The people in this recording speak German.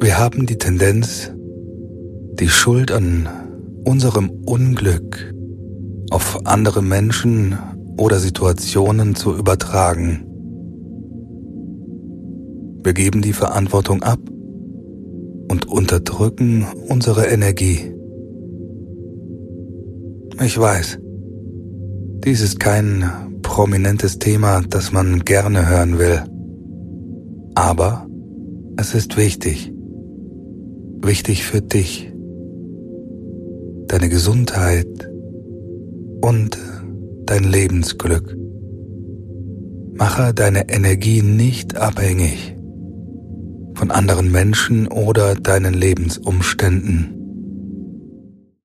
Wir haben die Tendenz, die Schuld an unserem Unglück auf andere Menschen oder Situationen zu übertragen. Wir geben die Verantwortung ab und unterdrücken unsere Energie. Ich weiß, dies ist kein prominentes Thema, das man gerne hören will. Aber es ist wichtig. Wichtig für dich, deine Gesundheit und dein Lebensglück. Mache deine Energie nicht abhängig von anderen Menschen oder deinen Lebensumständen.